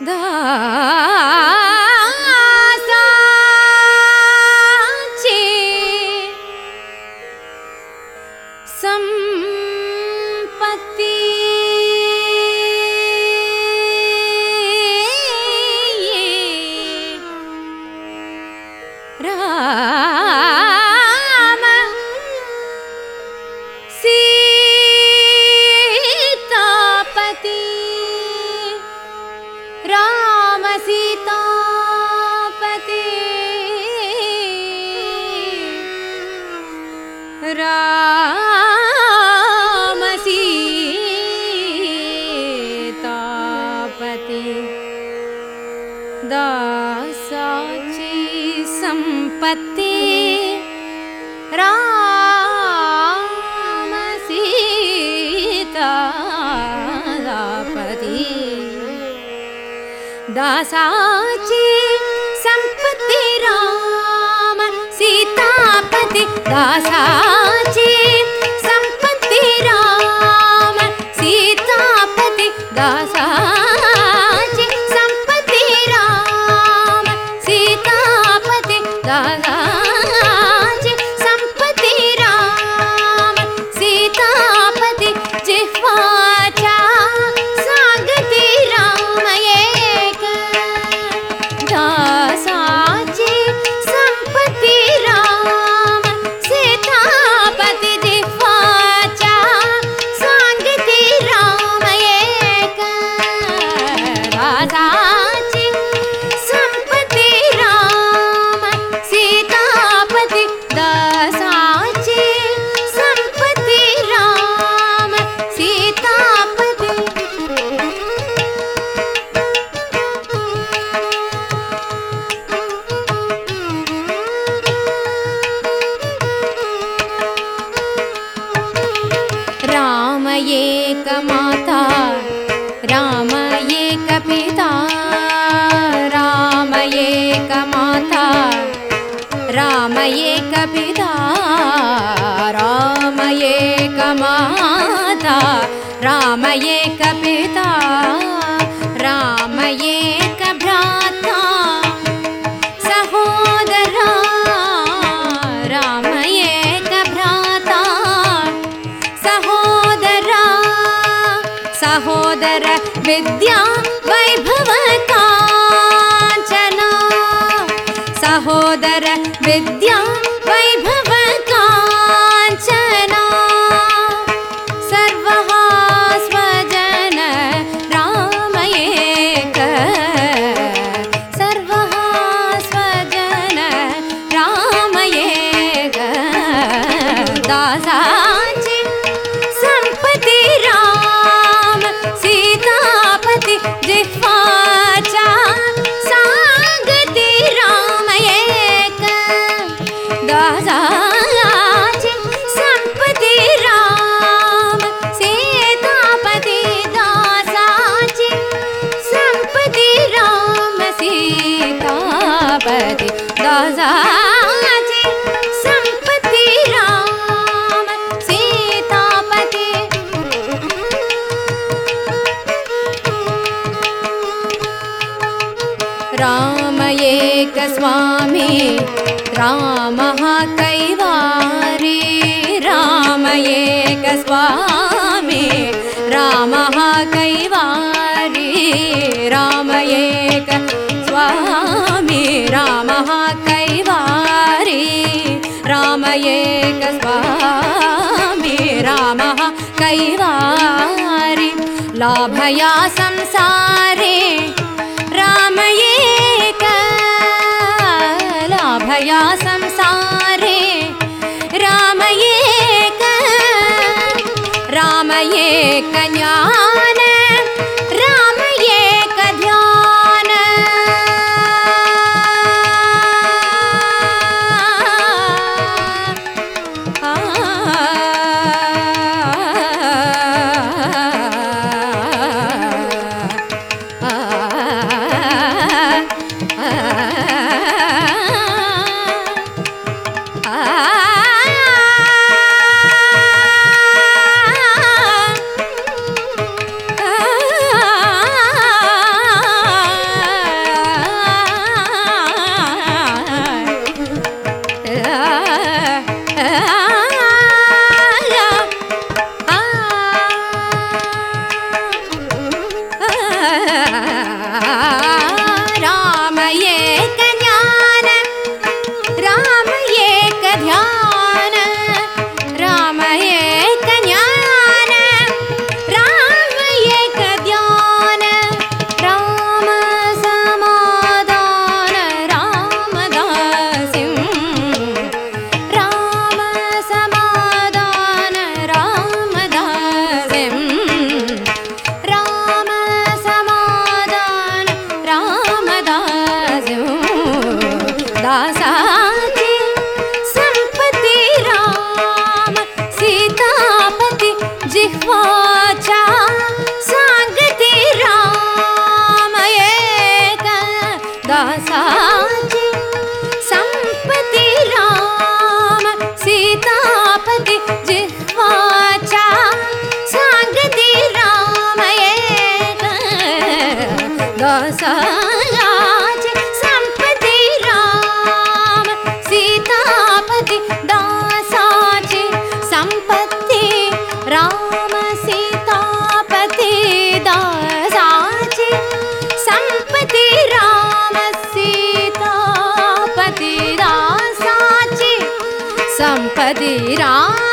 दासाची संपत्ति राम सीतापति राम सीतापति राम सीतापति दासाची संपत्ति राम सीतापति दासाची संपत्ति राम सीतापति दासाची संपत्ति राम सीतापति दासाची संपत्ति राम सीतापति दासाची संपत्ति राम सीतापति जिह्वाचा सांगति राम एक दासाची संपत्ति राम सीतापति जिह्वाचा सांगति राम एक दासाची संपत्ति राम सीतापति दासाची संपत्ति राम सीतापति राम एक माता राम एक पिता राम एक माता राम एक पिता राम एक माता राम एक पिता राम एक भ्राता सहोदरा राम एक भ्राता सहोदरा सहोदर विद्या वैभव कांचना सहोदर विद्या वैभव कांचना सर्वः स्वजन राम एक सर्वः स्वजन राम एक दासाची संपत्ति राम सीतापति जिह्वाचा सांगति राम एक दासाची संपत्ति राम सीतापति दासाची संपत्ति राम सीतापति दासाची संपत्ति राम सीतापति राम एक स्वामी रामः कैवारी राम एक स्वामी रामः कैवारी राम एक स्वामी रामः कैवारी राम एक स्वामी रामः कैवारी लाभया संसारे राम एक लाभया संसारे राम एक ज्ञान राम एक ध्यान जिह्वाचा सांगती राम एक दासाची संपती राम सीतापती जिह्वाचा सांगती राम एक दासाची संपती राम सीतापती दासाची संपत्ती राम सीतापती दासाची संपत्ती राम सीतापती दासाची संपत्ती राम